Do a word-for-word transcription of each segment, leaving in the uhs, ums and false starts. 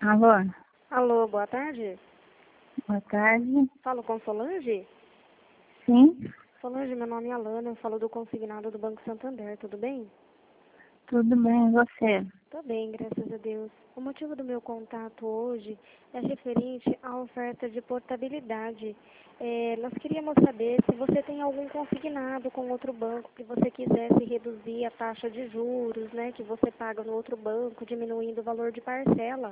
Alô? Alô, boa tarde. Boa tarde. Falo com Solange? Sim, Solange, meu nome é Alana, eu falo do consignado do Banco Santander, tudo bem? tudo bem, e você? Tô bem, graças a Deus. O motivo do meu contato hoje é referente à oferta de portabilidade. É, nós queríamos saber se você tem algum consignado com outro banco que você quisesse reduzir a taxa de juros, né, que você paga no outro banco, diminuindo o valor de parcela.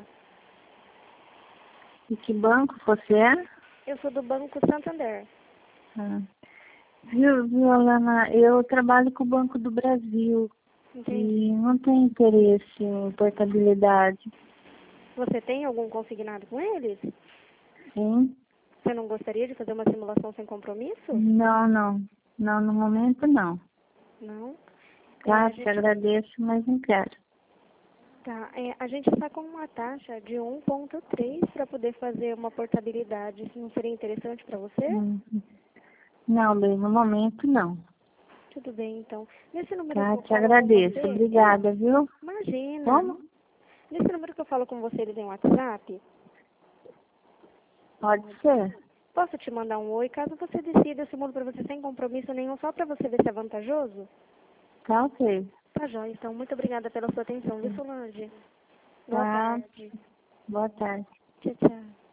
E que banco você é? Eu sou do Banco Santander. Ah. Viu, viu, Alana, eu trabalho com o Banco do Brasil Entendi. e não tenho interesse em portabilidade. Você tem algum consignado com eles? Sim? Você não gostaria de fazer uma simulação sem compromisso? Não, não. Não, no momento não. Não? É, Tá, a te gente, agradeço, mas não quero. tá, é, a gente está com uma taxa de um ponto três para poder fazer uma portabilidade. Isso não seria interessante para você? Hum. Não, bem, no momento não. Tudo bem, então. Nesse número que Tá, eu te falo com agradeço. você, é, Obrigada, viu? imagina. Como? Nesse número que eu falo com você, ele tem WhatsApp? Pode ser. Posso te mandar um oi? Caso você decida, eu simulo para você sem compromisso nenhum, só para você ver se é vantajoso? Tá ok. Tá jóia, então. Muito obrigada pela sua atenção, viu, Solange? Boa Tá. tarde. Boa tarde. Tchau, tchau.